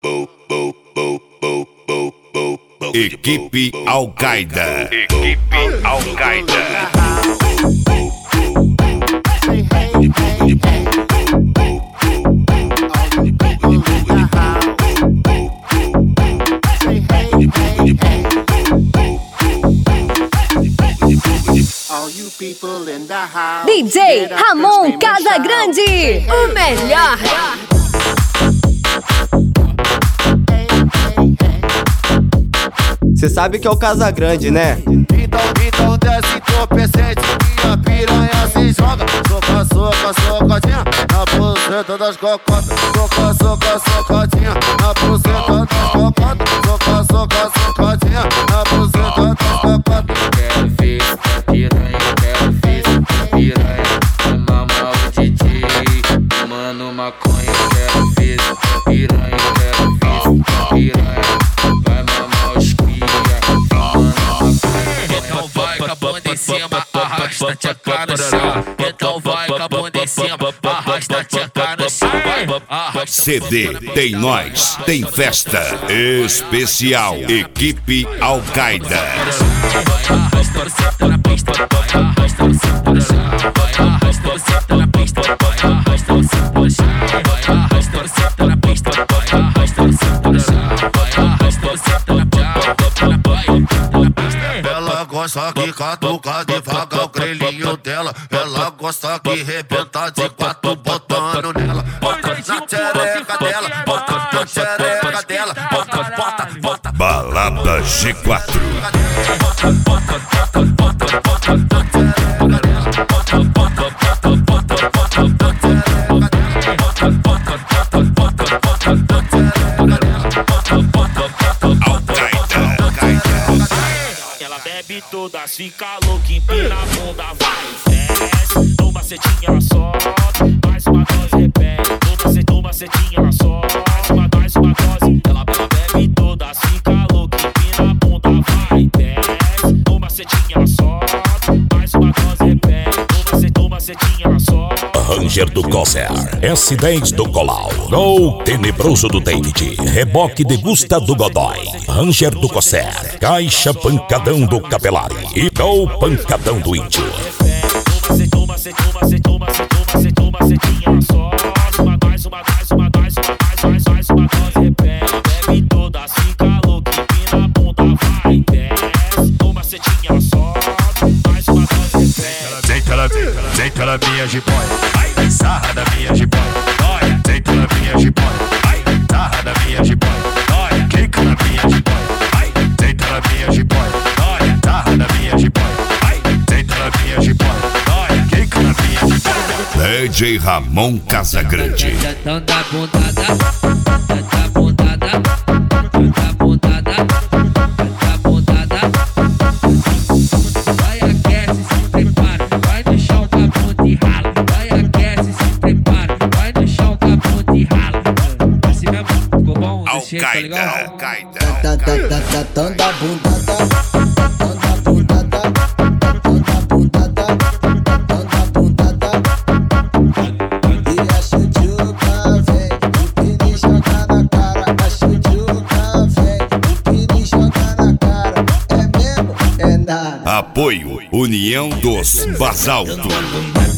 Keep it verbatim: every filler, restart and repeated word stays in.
Equipe Al-Qaeda. Equipe Al-Qaeda. D J Ramon Casagrande, o melhor. Cê sabe que é o Casagrande, né? Então, então desce entorpecente que a piranha se joga. Soca, soca, socadinha na buceta das cocotas. Soca, soca, socadinha na buceta das cocotas. Soca, soca, socadinha na buceta das cocotas. Quero ver essa piranha, quero ver essa piranha. Mamar o D J, fumando maconha. Quero ver essa piranha, quero ver essa piranha. Vai mamar os cria, fumando maconha. Então vai com a bunda em cima, arrasta a tcheca no chão. Então vai com a bunda em cima, arrasta a tcheca no chão. C D Tem Nós, tem festa especial. Equipe Al-Qaeda. Ela gosta que catuca devagar o grelhinho dela. Ela gosta que rebenta de quatro botando nela. Bota na tchereca dela, bota na tchereca dela. Bota, bota, bota. Balada G quatro. Bota, bota, bota, bota, bota na tchereca dela. Bota, bota, bota, bota, bota na tchereca dela. Bota, bota, bota, bota, bota na tchereca dela. Bota, bota, bota, Al-Qaeda, Al-Qaeda. Ela bebe todas, fica louca, empina a bunda, vai, desce. Toma cetinha, ela solta, mais uma dose, repete. Toma cetinha, toma cetinha, ela solta, mais uma, mais uma dose. Ela, ela bebe todas, fica louca, empina a bunda, vai, desce. Toma cetinha, ela solta, mais uma dose, repete. Toma cetinha, toma cetinha, ela solta. Ranger do Corsair, S dez do Colau, Gol Tenebroso do David, Reboque Degusta do Godoy, Ranger do Corsair, Caixa Pancadão do Capelari e Gol Pancadão do Índio. Toma, toma, toma, toma, toma, toma, cetinha, só uma, mais uma, mais uma, mais uma, mais mais mais uma dose, repete. Bebe todas, fica louca, empina a bunda, vai, desce. Toma cetinha, só mais uma dose, repete. deita na, deita na minha jiboia, sarra da minha jiboia, olha, deita na minha jiboia, sarra da minha jiboia, olha, quica na minha jiboia, deita na minha jiboia, olha, sarra da minha jiboia, deita na minha jiboia, olha, quica na minha jiboia. D J Ramon Casagrande. Então dá bundada, dá bundada, dá bundada, dá bundada. Vai aquece, se prepara, vai no chão com a bunda e rala. Vai aquece, se prepara, vai no chão com a bunda e rala. Assim mesmo, ficou bom? Desse jeito, tá legal? Al-Qaeda, Tá, tá, tá, tá, tão da bundada, tão da bundada, tão da bundada, tão da bundada. E a chuchuca vem, o piri joga na cara. A chuchuca vem, o piri joga na cara. É mesmo, é nada. Apoio União dos Basalto.